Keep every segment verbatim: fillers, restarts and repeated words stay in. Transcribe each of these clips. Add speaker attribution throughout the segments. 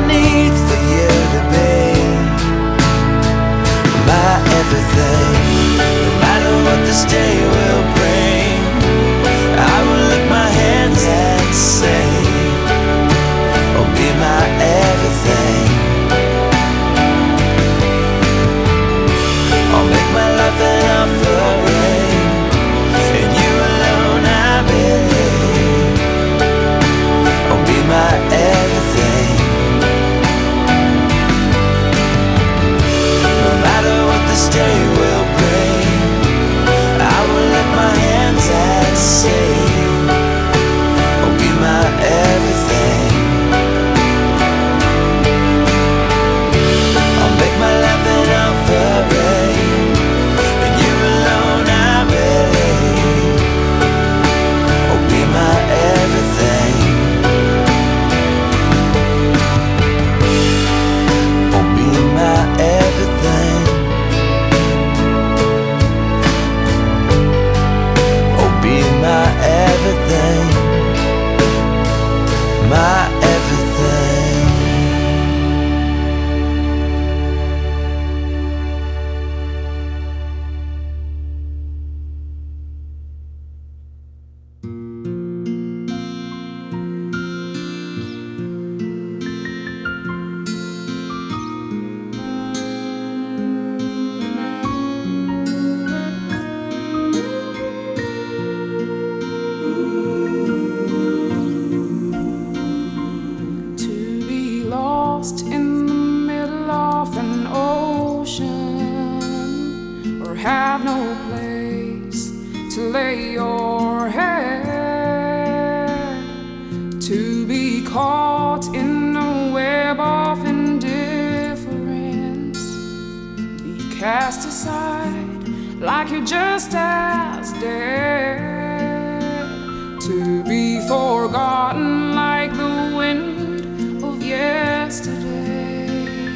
Speaker 1: need for you to be my everything. No matter what this day will bring, I will lift my hands and say, oh, be my everything. I'll make my life an offering, in you alone I believe. Oh, be my everything. No matter what this day will bring, I will lift my hands and say, oh, be my everything. I'll make my life an offering, in you alone I believe. Oh, be my everything. Oh, be my everything. Oh, be my everything. My everything.
Speaker 2: To be lost in the middle of an ocean, or have no place to lay your head. To be caught in a web of indifference, be cast aside like you're just as dead. To be forgotten like the wind of yesterday,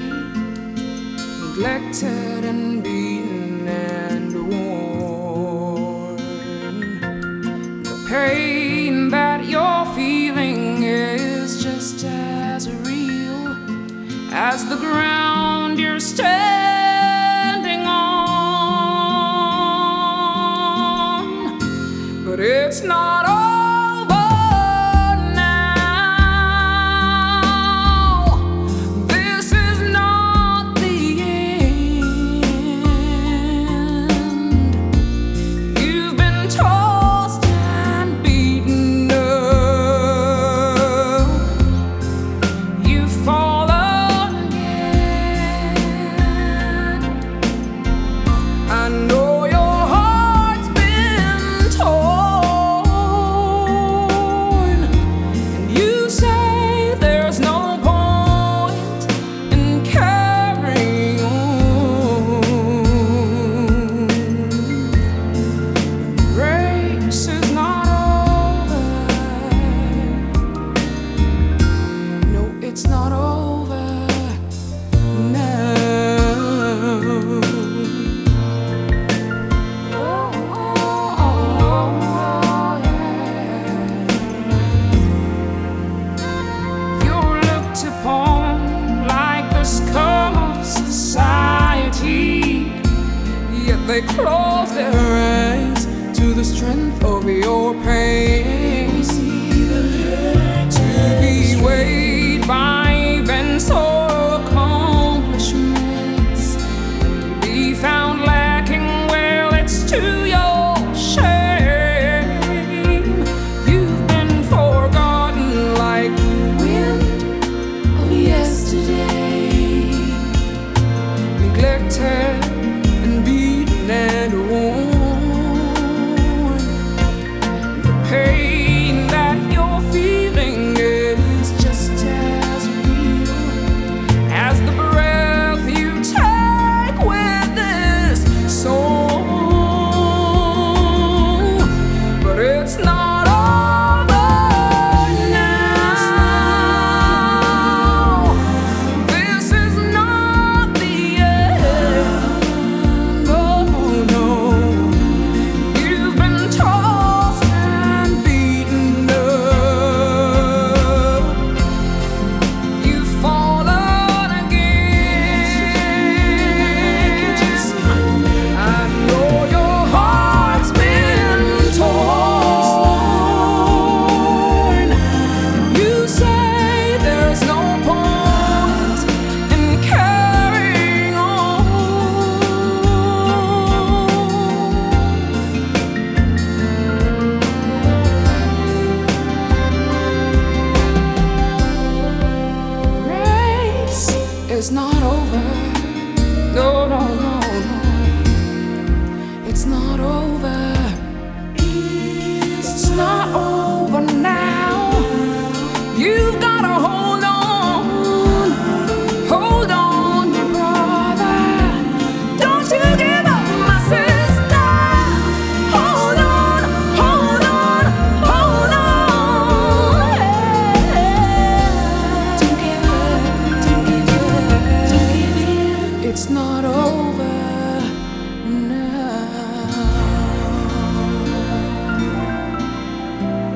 Speaker 2: neglected and beaten and worn. The pain that you're feeling is just as real as the ground you're standing on. But it's not over now. This is not the end. You've been tossed and beaten up. You've fallen again. I know your heart's been torn, and you say there's no point in carrying on. The race is not over. No, it's not over now. Oh, oh, oh, yeah. You're looked upon like the scum of society, yet they close their eyes to the strength of your pain. To be weighed by events or accomplishments, be found lacking, well, it's to your shame. You've been forgotten like the wind of yesterday, neglected and beaten and worn. The pain is not over. No, no, no, no. It's not over. It's not over now. You've got to hold on. Hold on, my brother. Don't you give up, my sister. Hold on, hold on, hold on. Don't give up, don't give up, don't give in. It's not over now.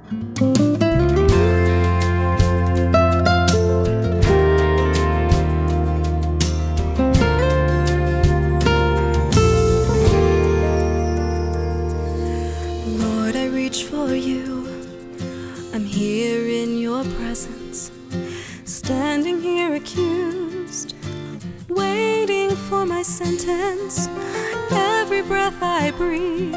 Speaker 3: Lord, I reach for you. I'm here in your presence, standing here accused, waiting for my sentence. Every breath I breathe